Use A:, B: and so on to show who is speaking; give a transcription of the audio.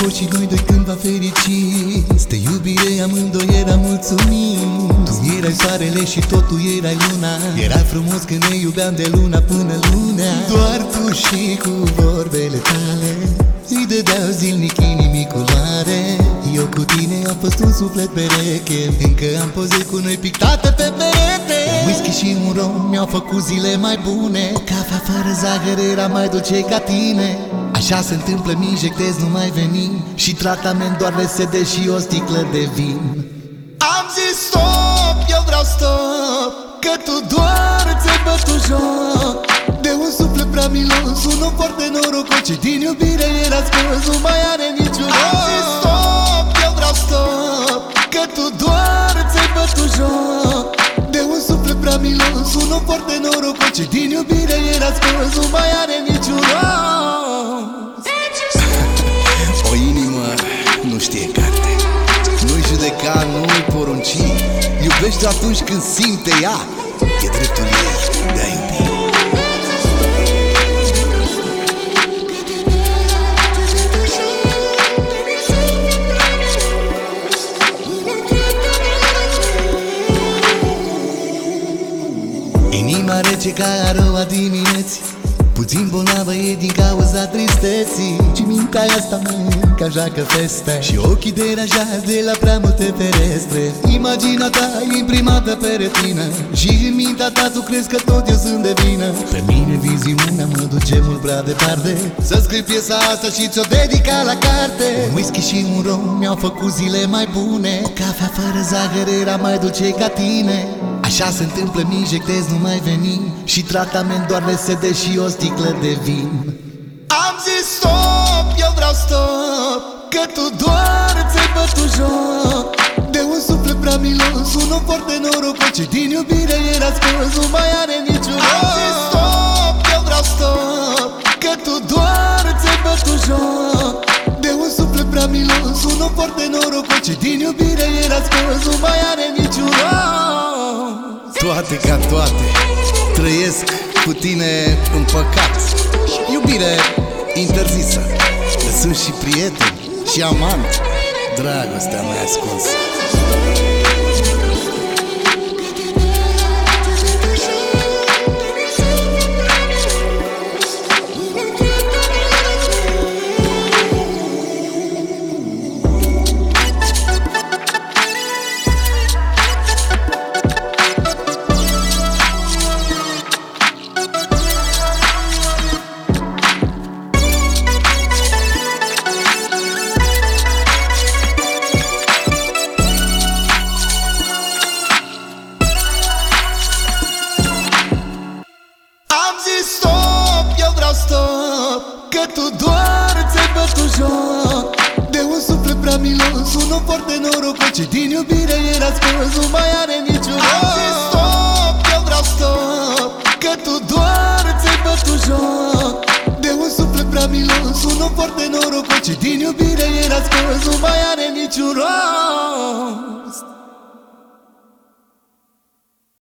A: fost și noi doi cândva fericiți. De iubire amândoi eram mulțumiți. Tu erai soarele și tot tu erai luna. Era frumos când ne iubeam de luna până lunea. Doar tu și cu vorbele tale îi dădeau zilnic inimii culoare. Eu cu tine am fost un suflet pereche. Încă am poze cu noi pictate pe perete. Un whisky și un rom mi-au făcut zile mai bune. O cafea fără zahăr era mai dulce ca tine. Așa se întâmplă, mi-injectez, nu mai veni. Și tratament doar LSD și o sticlă de vin. Am zis stop, eu vreau stop, că tu doar ți-ai bătut joc de un suflet prea milos, un om foarte norocos ce din iubire era scos, nu mai are niciun rost. Am zis stop, eu vreau stop, că tu doar ți-ai bătut joc de un suflet prea milos, un om foarte norocos ce din iubire era scos, nu mai are niciun rost.
B: O inimă nu știe carte, nu-i judeca, nu-i porunci. Iubește atunci când simte ea, e dreptul ei de a iubi.
A: Inima rece ca aroa dimineții, puțin bolnavă e din cauza tristeții. Și mintea asta mă ca joacă feste și ochii deranjați de la prea multe ferestre. Imagina ta imprimată pe retină și în mintea ta tu crezi că tot eu sunt de vină. Pe mine viziunea mă duce mult prea departe să scrii piesa asta și ți-o dedica la carte. Un whisky și un rom mi-au făcut zile mai bune. O cafea fără zahăr era mai dulce ca tine. Așa se întâmplă, mi-injectez, nu mai veni. Și tratament doar LSD și o sticlă de vin. Am zis stop, eu vreau stop, că tu doar ți-ai bătut joc de un suflet prea milos, un om foarte norocos ce din iubire era scos, nu mai are niciun rost. Am zis stop, eu vreau stop, că tu doar ți-ai bătut joc de un suflet prea milos, un om foarte norocos ce din iubire era scos, nu mai are niciun rost.
B: Toate ca toate, trăiesc cu tine în păcat. Iubire interzisă, sunt și prieten și amant, dragostea mea ascunsă.
A: Stop, eu vreau stop, că tu doar ți-ai bătut joc de un suflet prea milos, un om foarte norocos ce din iubire era scos, nu mai are niciun rost. Am zis stop, eu vreau stop, că tu doar ți-ai bătut joc de un suflet prea milos, un om foarte norocos ce din iubire era scos, nu mai are niciun rost.